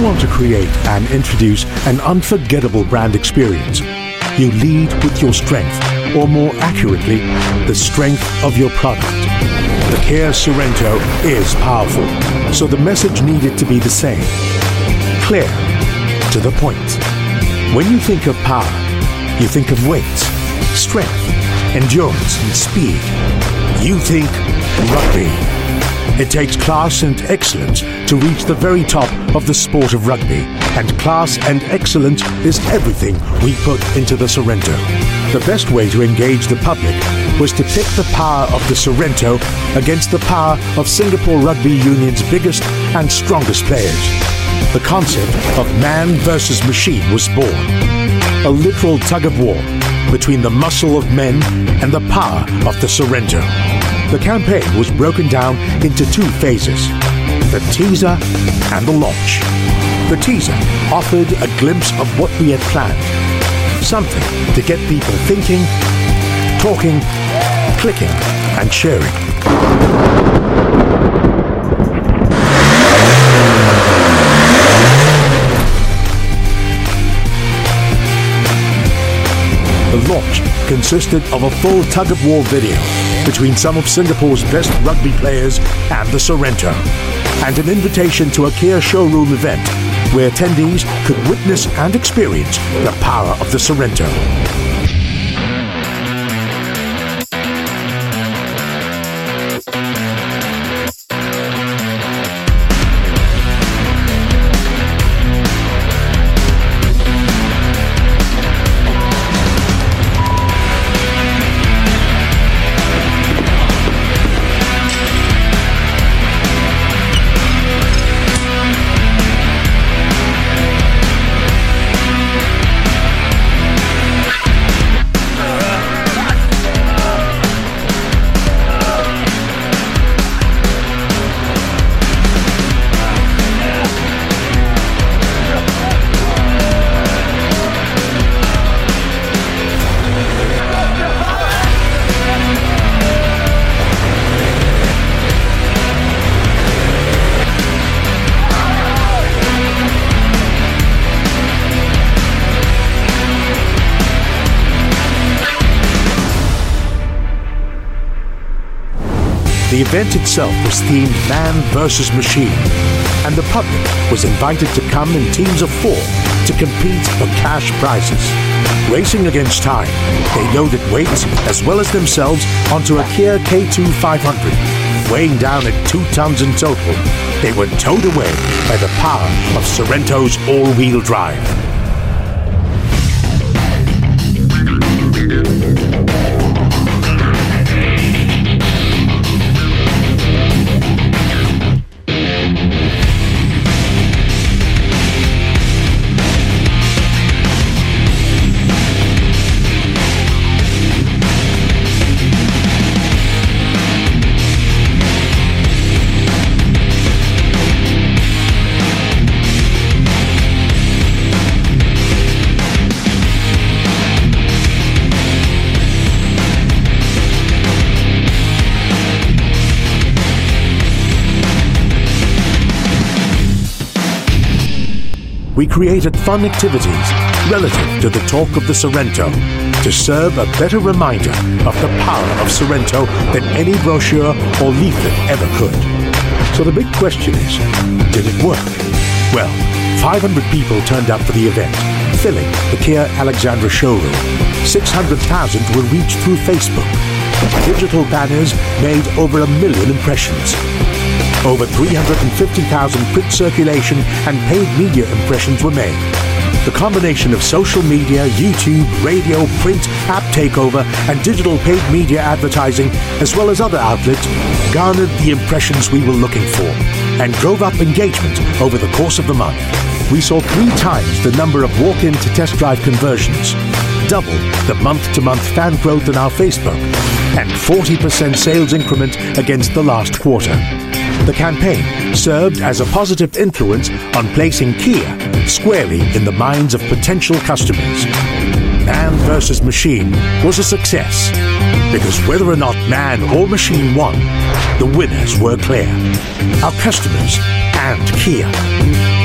want to create and introduce an unforgettable brand experience, you lead with your strength, or more accurately, the strength of your product. The Kia Sorento is powerful, so the message needed to be the same. Clear, to the point. When you think of power, you think of weight, strength, endurance, and speed. You think rugby. It takes class and excellence to reach the very top of the sport of rugby, and class and excellence is everything we put into the Sorento. The best way to engage the public was to pit the power of the Sorento against the power of Singapore Rugby Union's biggest and strongest players. The concept of man versus machine was born. A literal tug-of-war between the muscle of men and the power of the Sorento. The campaign was broken down into two phases, the teaser and the launch. The teaser offered a glimpse of what we had planned. Something to get people thinking, talking, clicking, and sharing. The launch consisted of a full tug-of-war video between some of Singapore's best rugby players and the Sorento, and an invitation to a Kia showroom event where attendees could witness and experience the power of the Sorento. The event itself was themed Man versus Machine, and the public was invited to come in teams of 4 to compete for cash prizes. Racing against time, they loaded weights as well as themselves onto a Kia K2 500, weighing down at 2 tons in total. They were towed away by the power of Sorrento's all-wheel drive. We created fun activities relative to the talk of the Sorento to serve a better reminder of the power of Sorento than any brochure or leaflet ever could. So the big question is, did it work? Well, 500 people turned up for the event, filling the Kia Alexandra showroom. 600,000 were reached through Facebook. Digital banners made over 1 million impressions. Over 350,000 print circulation and paid media impressions were made. The combination of social media, YouTube, radio, print, app takeover, and digital paid media advertising, as well as other outlets, garnered the impressions we were looking for and drove up engagement over the course of the month. We saw 3 times the number of walk-in to test drive conversions, double the month-to-month fan growth in our Facebook, and 40% sales increment against the last quarter. The campaign served as a positive influence on placing Kia squarely in the minds of potential customers. Man versus Machine was a success because whether or not man or machine won, the winners were clear: our customers and Kia.